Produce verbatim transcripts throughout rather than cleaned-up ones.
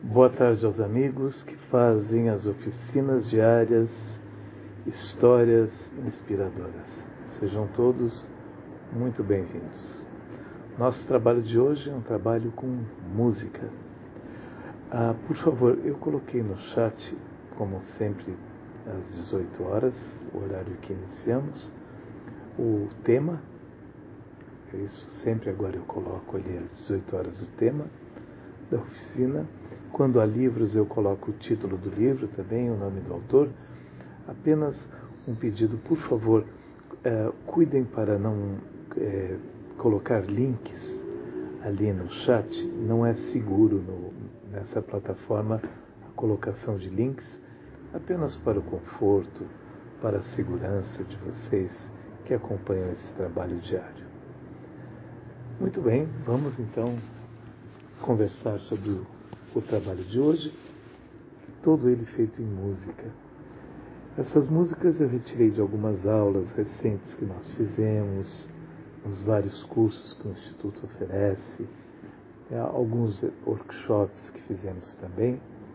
Boa tarde aos amigos que fazem as oficinas diárias Histórias Inspiradoras. Sejam todos muito bem-vindos. Nosso trabalho de hoje é um trabalho com música. Ah, por favor, eu coloquei no chat, como sempre, às dezoito horas, o horário que iniciamos, o tema. Isso sempre agora eu coloco ali às dezoito horas o tema da oficina. Quando há livros eu coloco o título do livro também, o nome do autor. Apenas um pedido, por favor, eh, cuidem para não eh, colocar links ali no chat. Não é seguro no, nessa plataforma a colocação de links, apenas para o conforto, para a segurança de vocês que acompanham esse trabalho diário. Muito bem, vamos então conversar sobre o, o trabalho de hoje, todo ele feito em música. Essas músicas eu retirei de algumas aulas recentes que nós fizemos, nos vários cursos que o Instituto oferece, alguns workshops que fizemos também.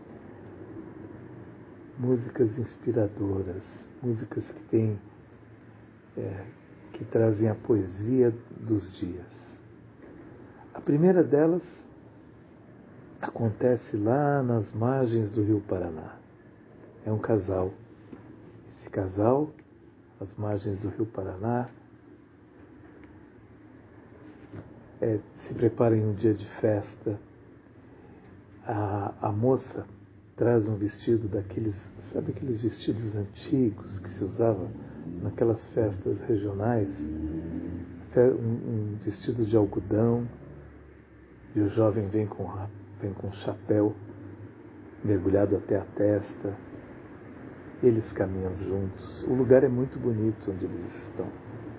Músicas inspiradoras, músicas que têm, é, que trazem a poesia dos dias. A primeira delas acontece lá nas margens do Rio Paraná. É um casal. Esse casal, às margens do Rio Paraná, é, se prepara em um dia de festa. A, a moça traz um vestido daqueles, sabe aqueles vestidos antigos que se usava naquelas festas regionais? Um, um vestido de algodão. E o jovem vem com, vem com chapéu mergulhado até a testa. Eles caminham juntos. O lugar é muito bonito onde eles estão.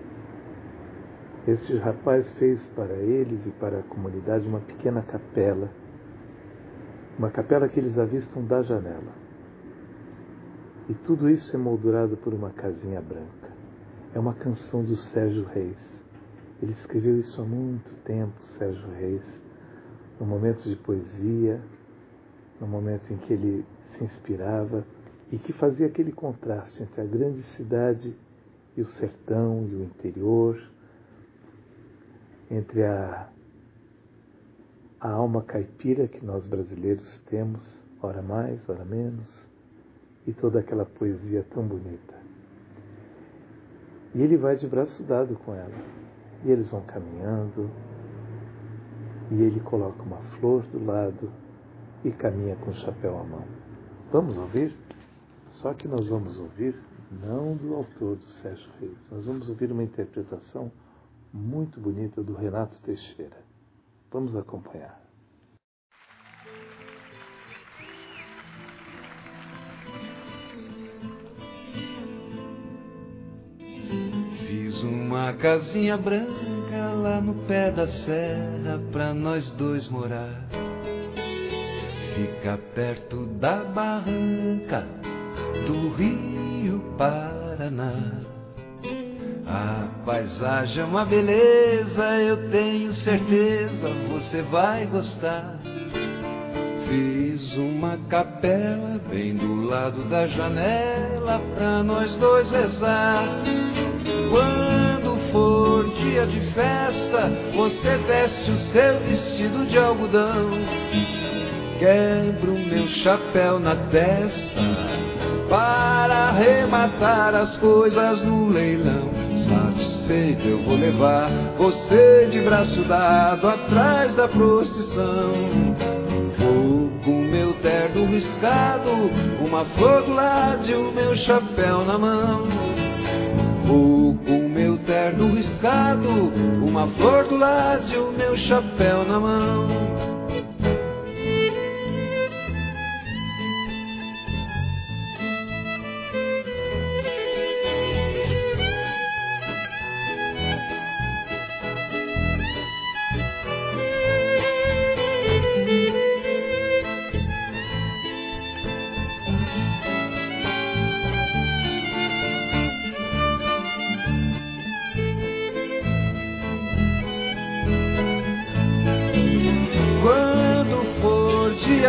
Este rapaz fez para eles e para a comunidade uma pequena capela. Uma capela que eles avistam da janela. E tudo isso é moldurado por uma casinha branca. É uma canção do Sérgio Reis. Ele escreveu isso há muito tempo, Sérgio Reis. No momento de poesia, no momento em que ele se inspirava e que fazia aquele contraste entre a grande cidade e o sertão e o interior, entre a, a alma caipira que nós brasileiros temos, ora mais, ora menos, e toda aquela poesia tão bonita. E ele vai de braço dado com ela, e eles vão caminhando, e ele coloca uma flor do lado e caminha com o chapéu à mão. Vamos ouvir? Só que nós vamos ouvir não do autor, do Sérgio Reis. Nós vamos ouvir uma interpretação muito bonita do Renato Teixeira. Vamos acompanhar. Fiz uma casinha branca lá no pé da serra pra nós dois morar. Fica perto da barranca do Rio Paraná. A paisagem é uma beleza, eu tenho certeza você vai gostar. Fiz uma capela bem do lado da janela pra nós dois rezar. Quando for dia de festa, você veste o seu vestido de algodão. Quebro meu chapéu na testa para arrematar as coisas no leilão. Satisfeito eu vou levar você de braço dado atrás da procissão. Vou com meu terno riscado, uma flor do lado e o meu chapéu na mão. Vou com meu terno riscado, uma flor do lado e o meu chapéu na mão.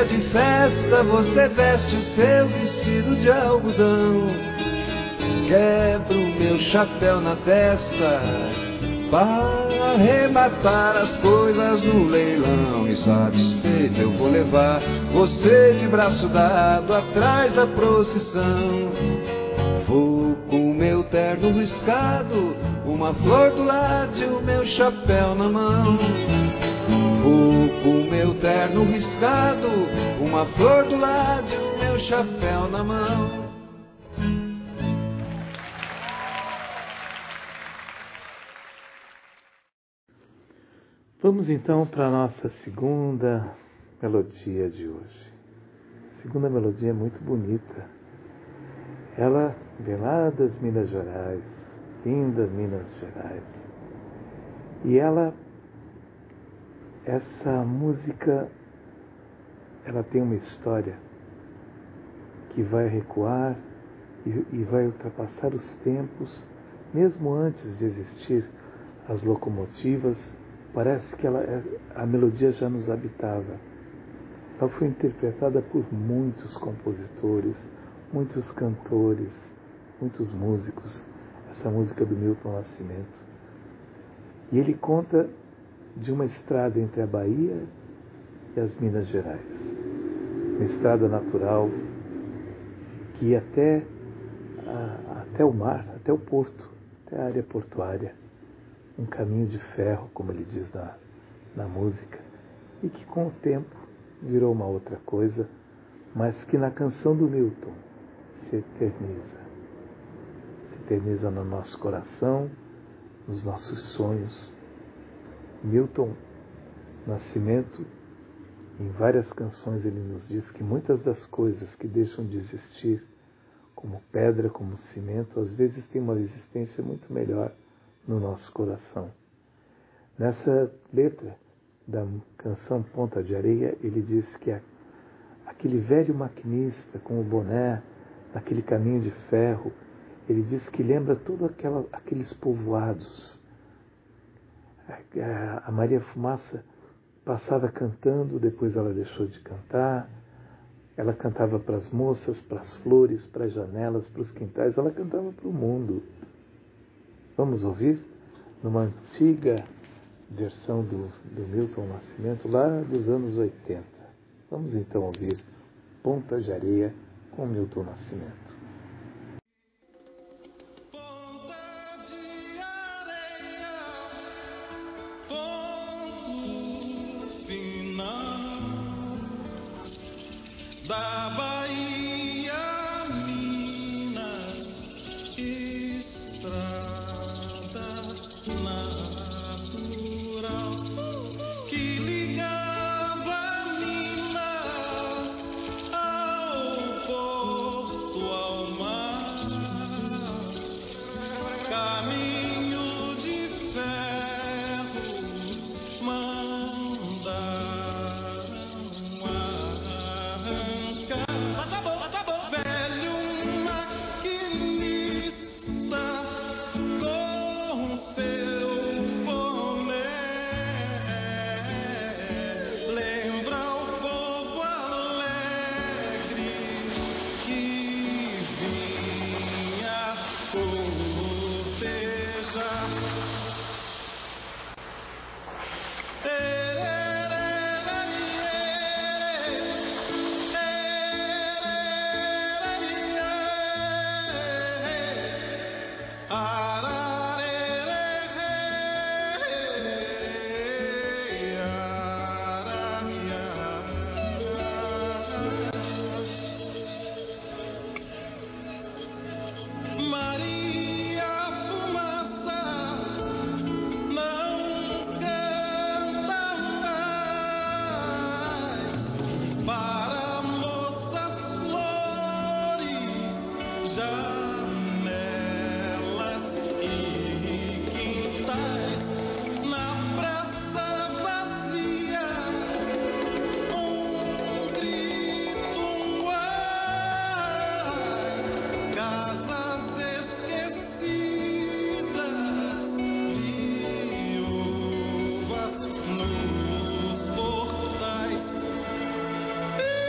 de festa, você veste o seu vestido de algodão. Quebro meu chapéu na testa para arrematar as coisas do leilão. E satisfeito eu vou levar você de braço dado atrás da procissão. Vou com meu terno riscado, uma flor do lado e o meu chapéu na mão. Vou com meu terno riscado, uma flor do lado e o meu chapéu na mão. Vamos então para a nossa segunda melodia de hoje. A segunda melodia é muito bonita. Ela vem lá das Minas Gerais, lindas Minas Gerais. E ela, essa música, ela tem uma história que vai recuar e, e vai ultrapassar os tempos, mesmo antes de existir as locomotivas. Parece que ela, a melodia já nos habitava. Ela foi interpretada por muitos compositores, muitos cantores, muitos músicos, essa música do Milton Nascimento. E ele conta de uma estrada entre a Bahia e as Minas Gerais. Uma estrada natural que ia até, a, até o mar, até o porto, até a área portuária. Um caminho de ferro, como ele diz na, na música, e que com o tempo virou uma outra coisa, mas que na canção do Milton se eterniza. Se eterniza no nosso coração, nos nossos sonhos. Milton Nascimento, em várias canções, ele nos diz que muitas das coisas que deixam de existir, como pedra, como cimento, às vezes têm uma existência muito melhor no nosso coração. Nessa letra da canção Ponta de Areia, ele diz que a, aquele velho maquinista com o boné, naquele caminho de ferro, ele diz que lembra todos aqueles povoados. A, a Maria Fumaça passava cantando, depois ela deixou de cantar. Ela cantava para as moças, para as flores, para as janelas, para os quintais, ela cantava para o mundo. Vamos ouvir? Numa antiga versão do, do Milton Nascimento, lá dos anos oitenta. Vamos então ouvir Ponta de Areia com Milton Nascimento. Ponta de areia, ponto final da Bahia, Minas, estrada natural que ligava Minas ao porto, ao mar, caminho de ferro mandaram arrancar. Acabou, acabou, velho maquinista com seu boné, lembra o povo alegre que vinha cortejar. Maria Fumaça não canta mais para moças, flores, janelas e quintais. Na praça vazia, um grito, um ai, casas esquecidas, viúvas nos portais.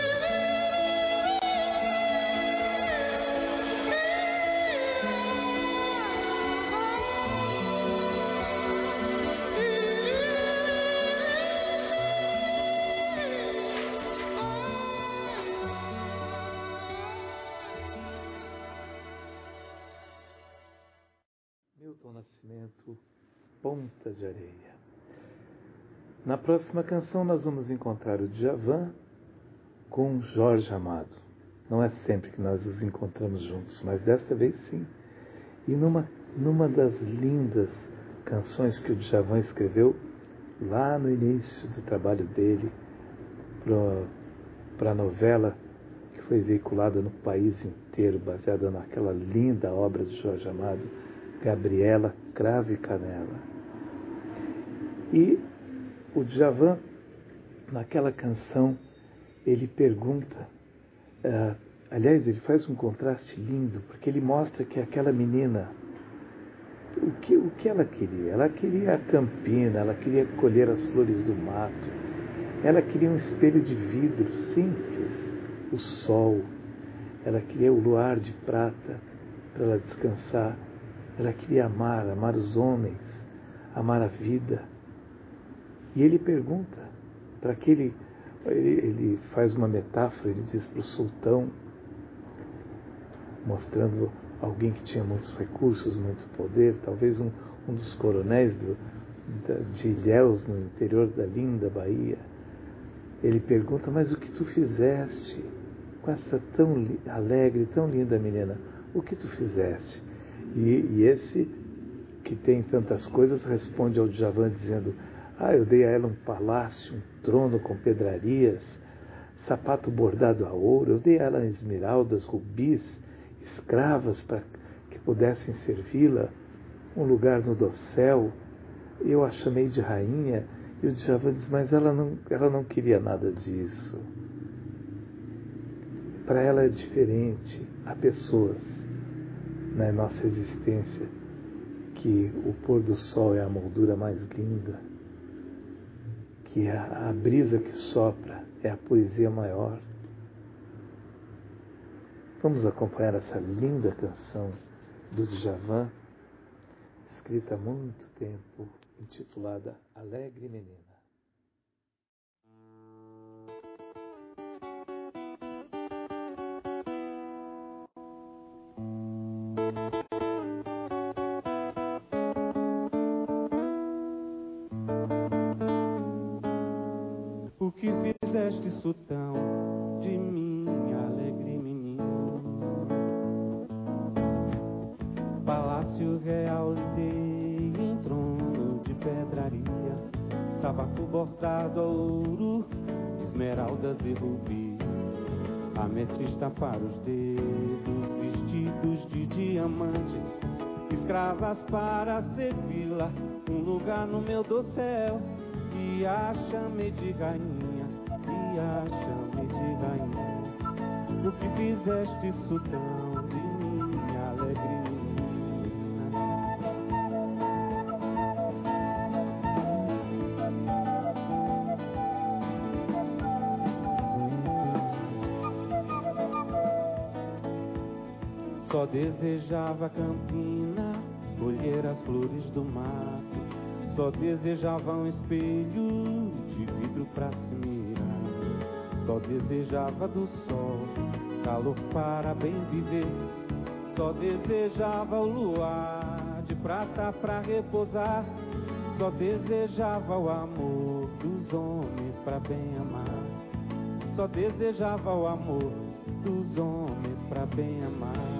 Milton Nascimento, Ponta de Areia. Na próxima canção nós vamos encontrar o Djavan com Jorge Amado. Não é sempre que nós os encontramos juntos, mas desta vez sim. E numa, numa das lindas canções que o Djavan escreveu lá no início do trabalho dele para a novela que foi veiculada no país inteiro, baseada naquela linda obra de Jorge Amado, Gabriela, Cravo e Canela. E o Djavan, naquela canção, ele pergunta, uh, aliás, ele faz um contraste lindo, porque ele mostra que aquela menina, o que, o que ela queria? Ela queria a campina, ela queria colher as flores do mato, ela queria um espelho de vidro simples, o sol, ela queria o luar de prata para ela descansar, ela queria amar, amar os homens, amar a vida. E ele pergunta para aquele, ele, ele faz uma metáfora, ele diz para o sultão, mostrando alguém que tinha muitos recursos, muito poder, talvez um, um dos coronéis do, de Ilhéus, no interior da linda Bahia. Ele pergunta, mas o que tu fizeste com essa tão alegre, tão linda menina? O que tu fizeste? E, e esse, que tem tantas coisas, responde ao Djavan dizendo, ah, eu dei a ela um palácio, um trono com pedrarias, sapato bordado a ouro, eu dei a ela esmeraldas, rubis, escravas para que pudessem servi-la, um lugar no dossel, eu a chamei de rainha, e o Djavan diz, mas ela não, ela não queria nada disso. Para ela é diferente. Há pessoas na nossa existência que o pôr do sol é a moldura mais linda, que a, a brisa que sopra é a poesia maior. Vamos acompanhar essa linda canção do Djavan, escrita há muito tempo, intitulada Alegre Menina. O que fizeste, sultão, de mim, alegre menino? Palácio real lhe dei em trono de pedraria, sabaco bordado a ouro, esmeraldas e rubis, ametista para os dedos, vestidos de diamante, escravas para servi-la, um lugar no meu dossel. E a chamei de rainha, e a chamei de rainha. O que fizeste, sultão, de minha alegre menina? Só desejava a campina, colher as flores do mato. Só desejava um espelho de vidro pra se mirar. Só desejava do sol, calor para bem viver. Só desejava o luar de prata pra repousar. Só desejava o amor dos homens pra bem amar. Só desejava o amor dos homens pra bem amar.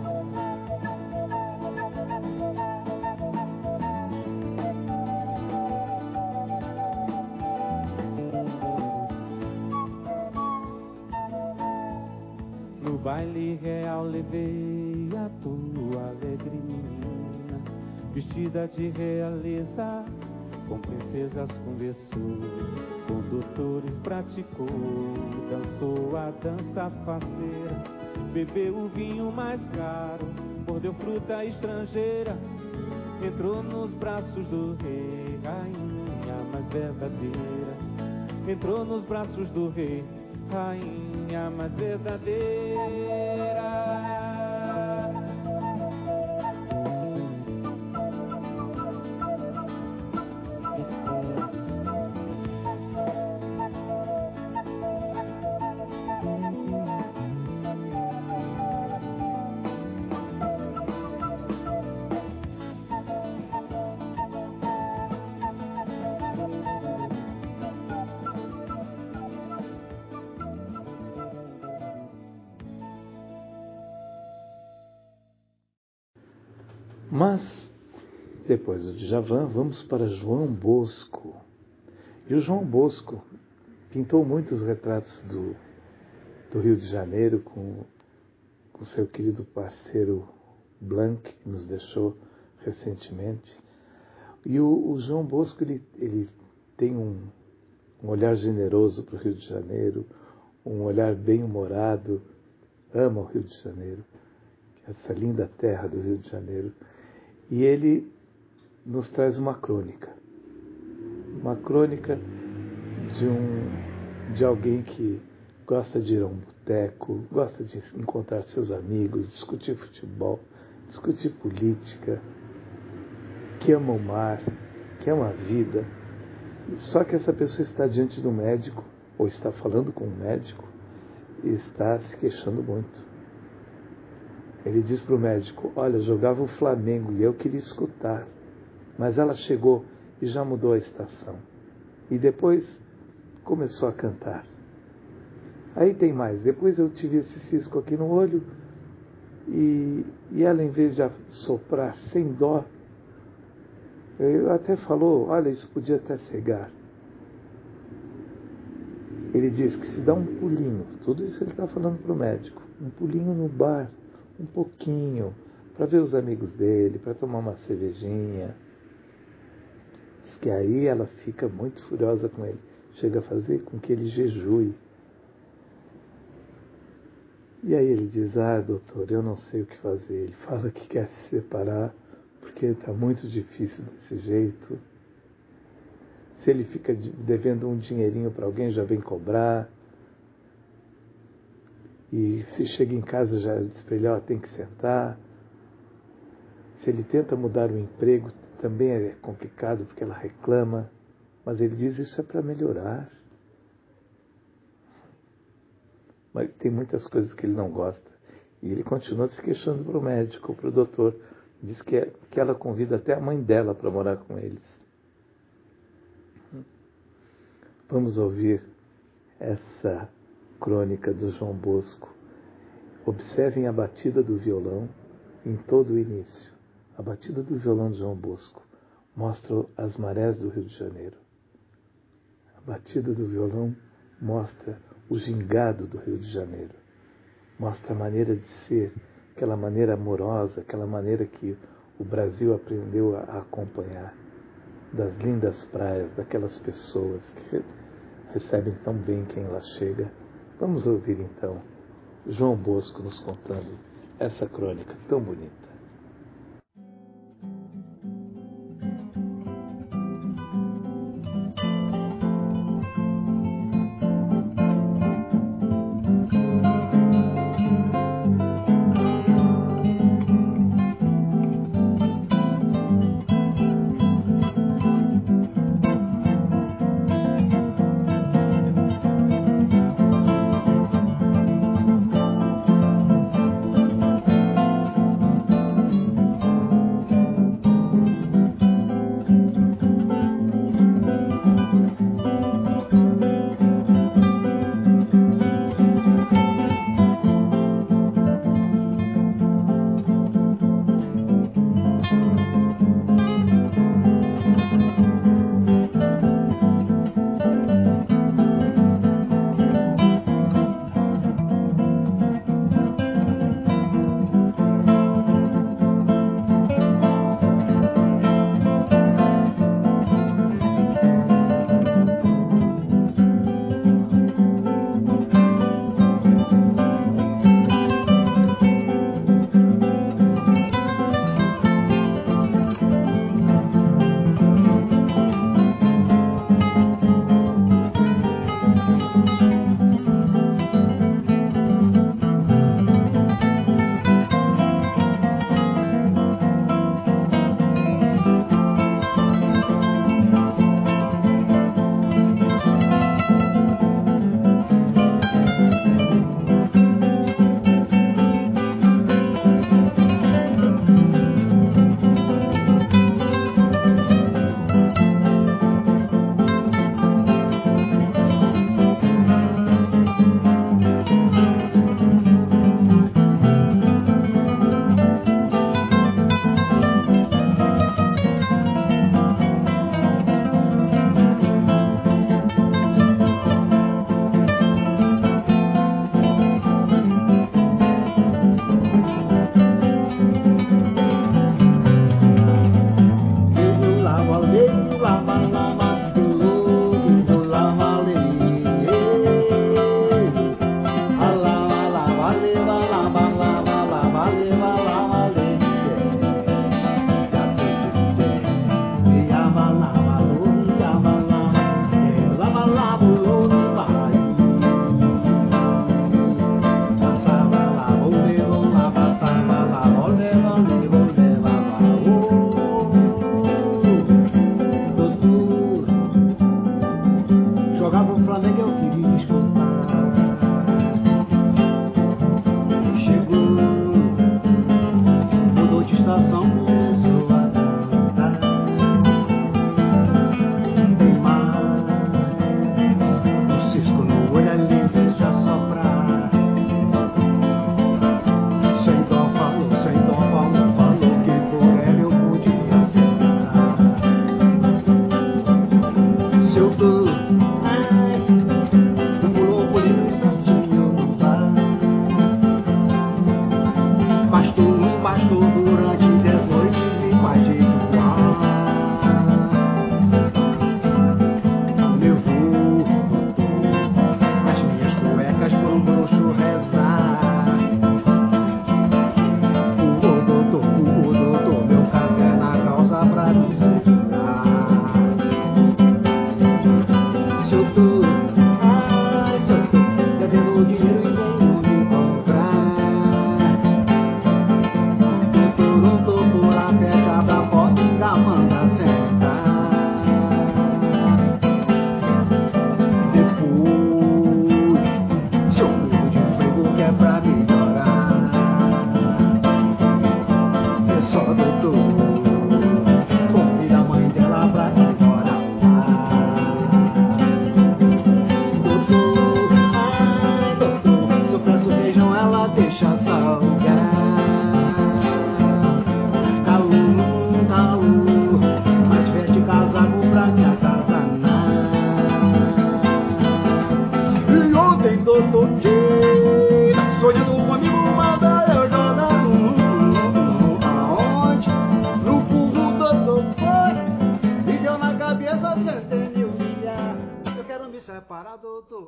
No baile real levei a tua alegre menina, vestida de realeza, com princesas conversou, com doutores praticou, dançou a dança faceira, bebeu o vinho mais caro, mordeu fruta estrangeira, entrou nos braços do rei, rainha mais verdadeira, entrou nos braços do rei, rainha mais verdadeira. Mas, depois do Djavan, vamos para João Bosco. E o João Bosco pintou muitos retratos do, do Rio de Janeiro com com seu querido parceiro Blanc, que nos deixou recentemente. E o, o João Bosco, ele, ele tem um, um olhar generoso para o Rio de Janeiro, um olhar bem-humorado, ama o Rio de Janeiro, essa linda terra do Rio de Janeiro. E ele nos traz uma crônica, uma crônica de, um, de alguém que gosta de ir a um boteco, gosta de encontrar seus amigos, discutir futebol, discutir política, que ama o mar, que ama a vida. Só que essa pessoa está diante do médico, ou está falando com um médico, e está se queixando muito. Ele diz para o médico: olha, jogava o Flamengo e eu queria escutar, mas ela chegou e já mudou a estação. E depois começou a cantar. Aí tem mais, depois eu tive esse cisco aqui no olho e, e ela, em vez de soprar sem dó, eu até falou: olha, isso podia até cegar. Ele diz que se dá um pulinho, tudo isso ele está falando para o médico, um pulinho no bar, um pouquinho, para ver os amigos dele, para tomar uma cervejinha. Diz que aí ela fica muito furiosa com ele, chega a fazer com que ele jejue. E aí ele diz: ah, doutor, eu não sei o que fazer. Ele fala que quer se separar porque está muito difícil desse jeito. Se ele fica devendo um dinheirinho para alguém, já vem cobrar. E se chega em casa, já diz para ele: ó, tem que sentar. Se ele tenta mudar o emprego, também é complicado porque ela reclama. Mas ele diz: isso é para melhorar. Mas tem muitas coisas que ele não gosta. E ele continua se queixando para o médico, para o doutor. Diz que, é, que ela convida até a mãe dela para morar com eles. Vamos ouvir essa crônica do João Bosco. Observem a batida do violão em todo o início. A batida do violão de João Bosco mostra as marés do Rio de Janeiro. A batida do violão mostra o gingado do Rio de Janeiro. Mostra a maneira de ser, aquela maneira amorosa, aquela maneira que o Brasil aprendeu a acompanhar, das lindas praias, daquelas pessoas que recebem tão bem quem lá chega. Vamos ouvir então João Bosco nos contando essa crônica tão bonita. dinheiro e venham me comprar. Eu não tô por a peça da porta e da manga sentar. Depois, seu medo de emprego que é pra melhorar. É só doutor, convida a mãe dela pra ir morar lá. Doutor, ai doutor, se eu peço feijão ela deixa salgar. Calor, calor, mas veste casaco pra me atazanar. E ontem doutor J, sonhando comigo, manda eu jogar no aonde? No fundo doutor foi, me deu na cabeça centenário milhar. Eu quero me separar, doutor.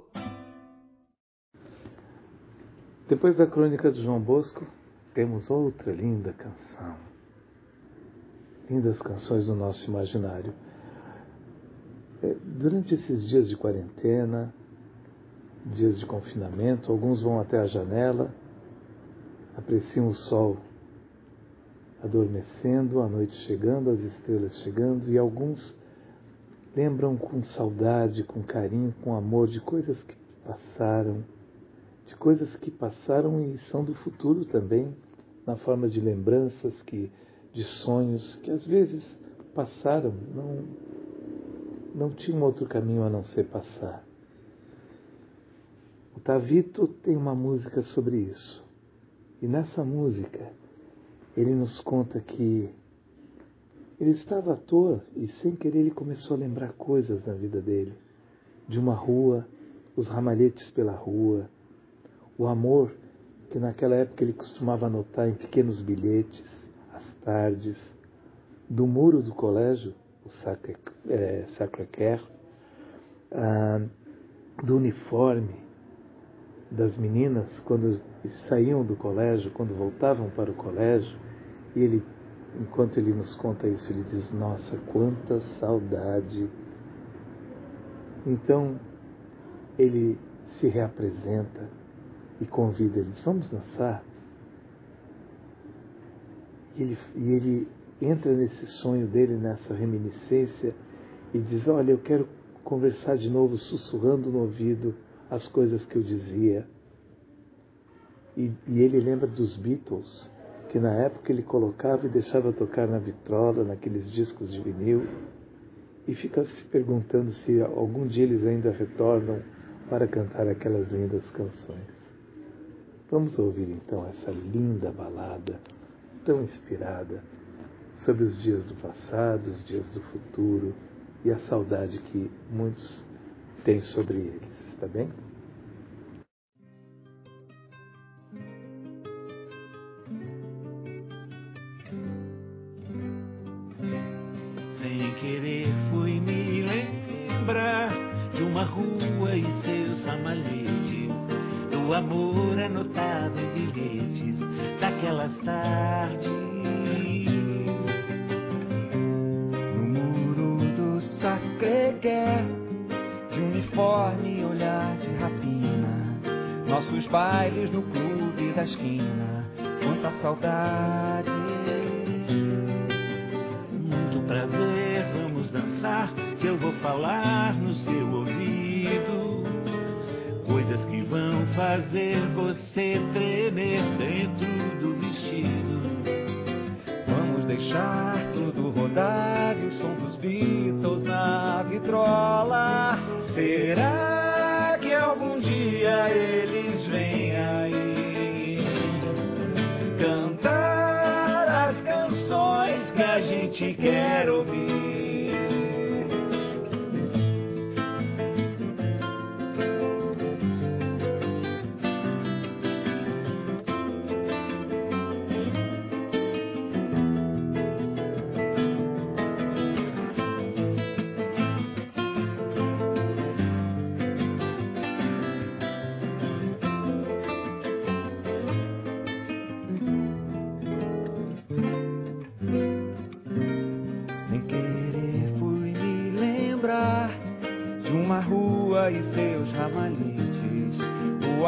Depois da crônica de João Bosco, temos outra linda canção. Lindas canções do nosso imaginário. É, Durante esses dias de quarentena, dias de confinamento, alguns vão até a janela, apreciam o sol adormecendo, a noite chegando, as estrelas chegando, e alguns lembram com saudade, com carinho, com amor de coisas que passaram, de coisas que passaram e são do futuro também, na forma de lembranças, que, de sonhos que às vezes passaram, não, não tinham outro caminho a não ser passar. O Tavito tem uma música sobre isso. E nessa música, ele nos conta que ele estava à toa e sem querer ele começou a lembrar coisas na vida dele. De uma rua, os ramalhetes pela rua, o amor que naquela época ele costumava anotar em pequenos bilhetes, as tardes, do muro do colégio, o Sacré, é, Sacré-Cœur, ah, do uniforme das meninas quando saíam do colégio, quando voltavam para o colégio, e ele, enquanto ele nos conta isso, ele diz, nossa, quanta saudade. Então, ele se reapresenta e convida eles, vamos dançar? E ele, e ele entra nesse sonho dele, nessa reminiscência, e diz, olha, eu quero conversar de novo, sussurrando no ouvido as coisas que eu dizia. E, e ele lembra dos Beatles, que na época ele colocava e deixava tocar na vitrola, naqueles discos de vinil, e fica se perguntando se algum dia eles ainda retornam para cantar aquelas lindas canções. Vamos ouvir então essa linda balada, tão inspirada, sobre os dias do passado, os dias do futuro e a saudade que muitos têm sobre eles, está bem? Sem querer fui me lembrar de uma rua e seus ramalhetes, do amor anotado em bilhetes daquelas tardes. No muro do Sacré-Cœur, de uniforme e olhar de rapina, nossos bailes no clube da esquina, quanta saudade. Muito prazer, vamos dançar, que eu vou falar no seu ouvido coisas que vão fazer você tremer dentro do vestido. Vamos deixar tudo rodar e o som dos Beatles na vitrola. Será que algum dia eles vêm aí cantar as canções que a gente quer ouvir?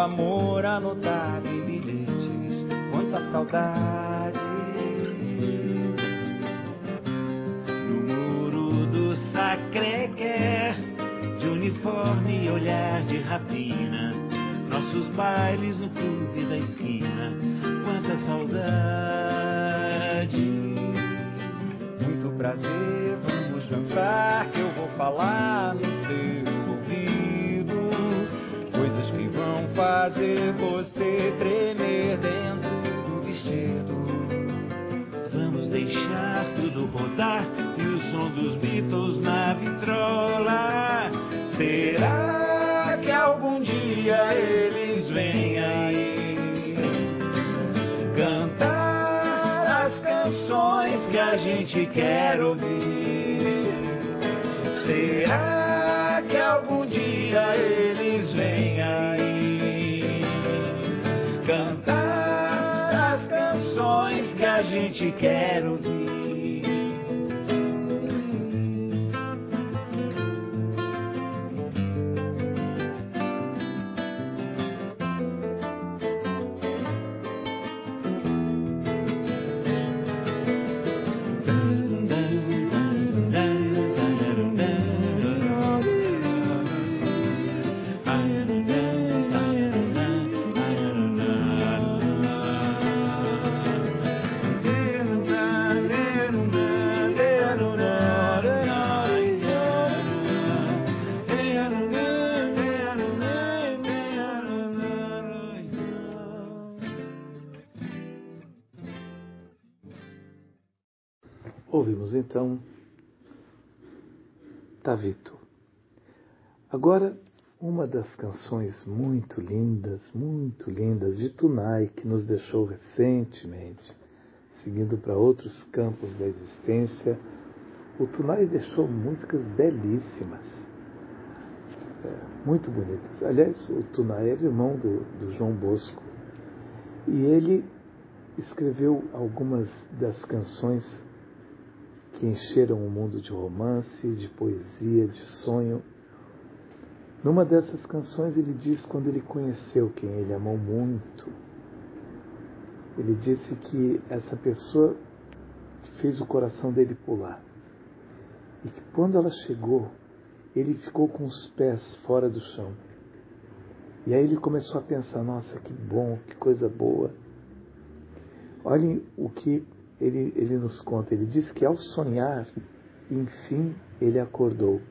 amor anotado em bilhetes, quanta saudade. No muro do Sacré-Cœur, de uniforme e olhar de rapina, nossos bailes no clube da esquina, quanta saudade. Muito prazer, vamos dançar, que eu vou falar no seu ouvido coisas que vão fazer você tremer dentro do vestido. Vamos deixar tudo rodar e o som dos Beatles na vitrola. Será que algum dia eles vêm aí cantar as canções que a gente quer ouvir? Será que algum dia eles vêm aí cantar as canções que a gente quer ouvir? Ouvimos então Tavito. Agora, uma das canções muito lindas, muito lindas de Tunai, que nos deixou recentemente, seguindo para outros campos da existência. O Tunai deixou músicas belíssimas, é, muito bonitas. Aliás, o Tunai era irmão do, do João Bosco, e ele escreveu algumas das canções que encheram o mundo de romance, de poesia, de sonho. Numa dessas canções ele diz, quando ele conheceu quem ele amou muito, ele disse que essa pessoa fez o coração dele pular. E que quando ela chegou, ele ficou com os pés fora do chão. E aí ele começou a pensar, nossa, que bom, que coisa boa. Olhem o que Ele, ele nos conta, ele diz que ao sonhar, enfim, ele acordou.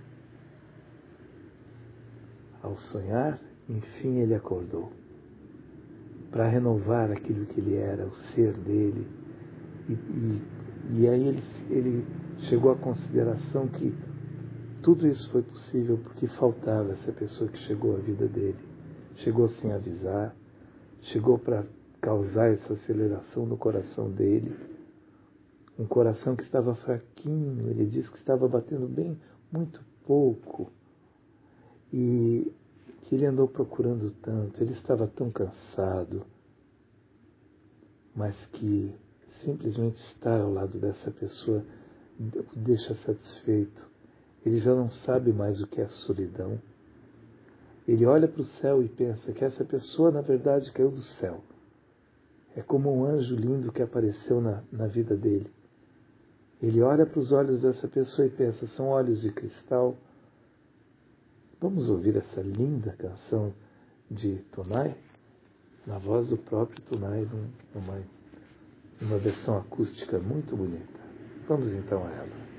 Ao sonhar, enfim, ele acordou. Para renovar aquilo que ele era, o ser dele. E, e, e aí ele, ele chegou à consideração que tudo isso foi possível porque faltava essa pessoa que chegou à vida dele. Chegou sem avisar, chegou para causar essa aceleração no coração dele. Um coração que estava fraquinho, ele disse que estava batendo bem, muito pouco. E que ele andou procurando tanto, ele estava tão cansado, mas que simplesmente estar ao lado dessa pessoa o deixa satisfeito. Ele já não sabe mais o que é a solidão. Ele olha para o céu e pensa que essa pessoa, na verdade, caiu do céu. É como um anjo lindo que apareceu na, na vida dele. Ele olha para os olhos dessa pessoa e pensa, são olhos de cristal. Vamos ouvir essa linda canção de Tunai, na voz do próprio Tunai, numa, numa versão acústica muito bonita. Vamos então a ela.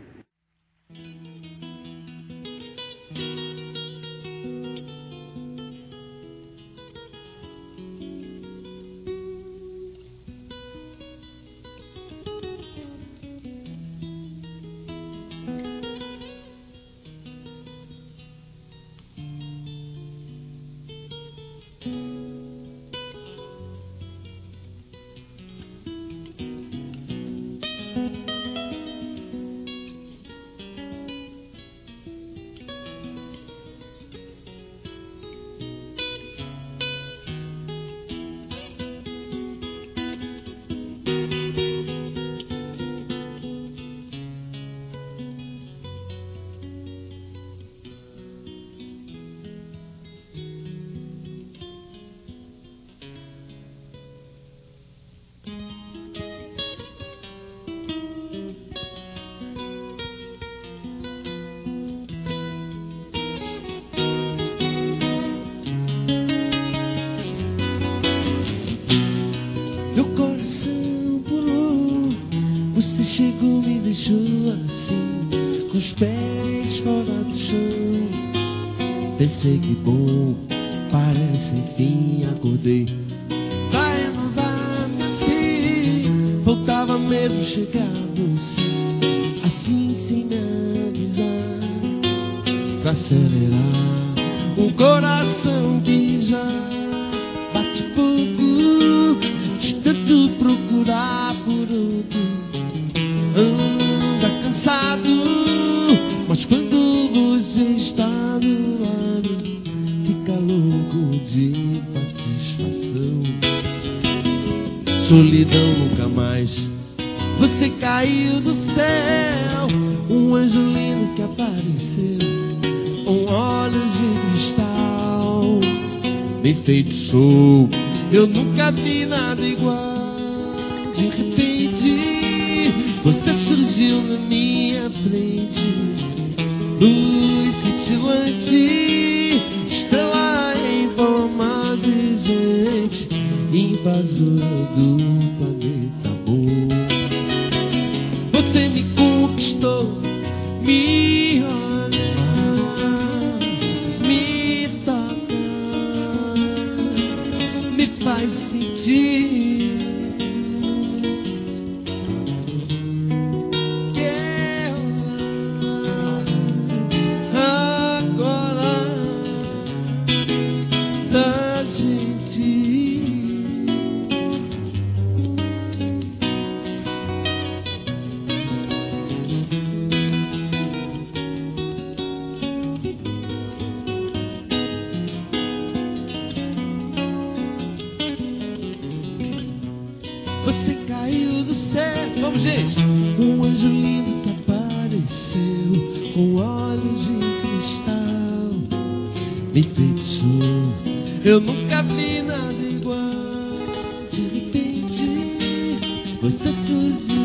mesmo chegar você, assim sem me avisar, pra acelerar um coração que já bate pouco, de tanto procurar por outro, anda cansado, mas quando você está do lado, fica louco de satisfação. Solidão nunca mais, você caiu do céu, um anjo lindo que apareceu, com olhos de cristal, me enfeitiçou, eu nunca vi nada igual. De repente, você surgiu na minha frente, luz cintilante, estrela em forma de gente, invasora do planeta amor. Você me conquistou, me olha, me toca, me faz sentir que é hora agora da gente. Você caiu do céu, vamos gente, um anjo lindo que apareceu, com olhos de cristal, me enfeitiçou, eu nunca vi nada igual. De repente, você surgiu